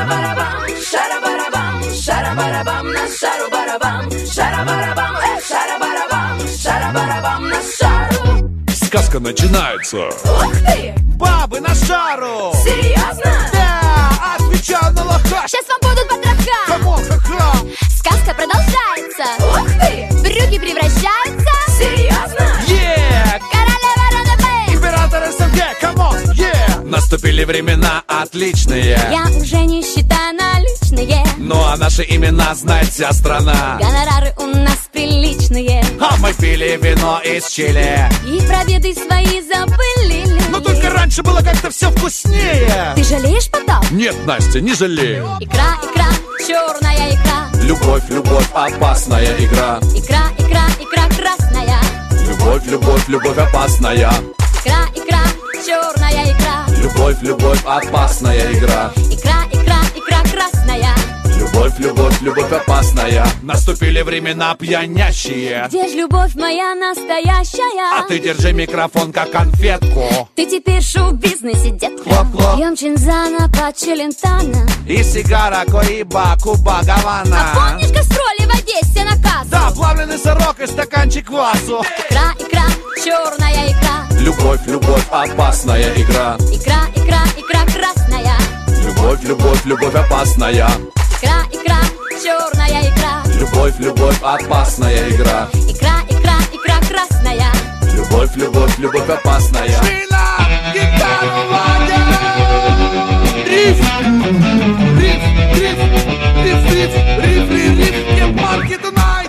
Шара-барабам, шара-барабам, шара-барабам, на шару-барабам, шара-барабам, шара-барабам, шара-барабам, на шару. Сказка начинается. Ух ты! Бабы на шару! Серьезно? Да, отвечаю на лоха! Сейчас вам будут потроха. Камон, ха-ха! Сказка продолжается. Ух ты! Брюки превращаются. Серьезно? Королева РНБ. Император СНГ, камон, Наступили времена отличные. Я уже не считаю наличные. Ну а наши имена знает вся страна. Гонорары у нас приличные. А мы пили вино из Чили. И про беды свои забыли. но только раньше было как-то все вкуснее. Ты жалеешь потом? Нет, Настя, не жалею. Икра, икра, черная икра. Любовь, любовь, опасная игра. Икра, икра, икра красная. Любовь, любовь, любовь, опасная. Икра, икра, черная икра. Любовь, любовь, опасная игра. Икра, икра, икра красная. Любовь, любовь, любовь, опасная. Наступили времена пьянящие. Где ж любовь моя настоящая? А ты держи микрофон как конфетку. Ты теперь в шоу-бизнесе, детка. Хлоп-хлоп. Пьем чинзана по Челентано. И сигара, коиба, Куба, Гавана. А помнишь гастроли в Одессе на кассу? Да, плавленый сырок и стаканчик квасу. Икра, икра, черная икра. Любовь, любовь, опасная игра. Икра, икра, икра красная. Любовь, любовь, любовь, опасная. Икра, икра, черная икра. Любовь, любовь, опасная игра. Икра, икра, икра красная. Любовь, любовь, любовь, опасная. Шпина, гитару, Ваня! Риф, риф, риф, риф, риф, риф, риф, риф, get market tonight.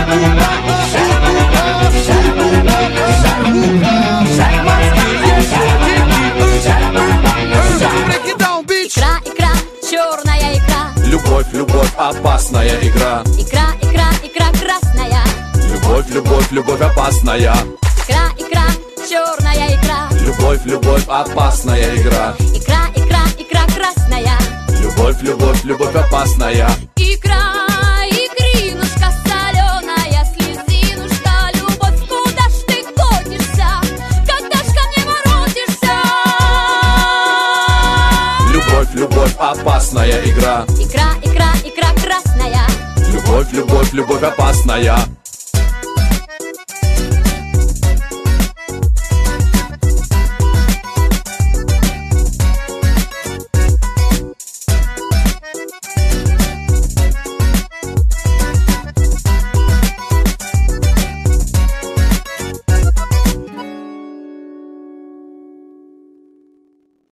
Break it down, bitch. Икра, икра, черная икра. Любовь, любовь, опасная игра. Икра, икра, икра красная. Любовь, любовь, любовь, опасная. Икра, икра, черная икра. Любовь, любовь, опасная игра. Икра, икра, икра красная. Любовь, любовь, любовь, опасная. Икра, икринушка соленая, слезинушка, любовь, куда ж ты котишься? Когда ж ко мне воротишься? Любовь, любовь, опасная игра. Икра, икра, икра красная. Любовь, любовь, любовь, опасная.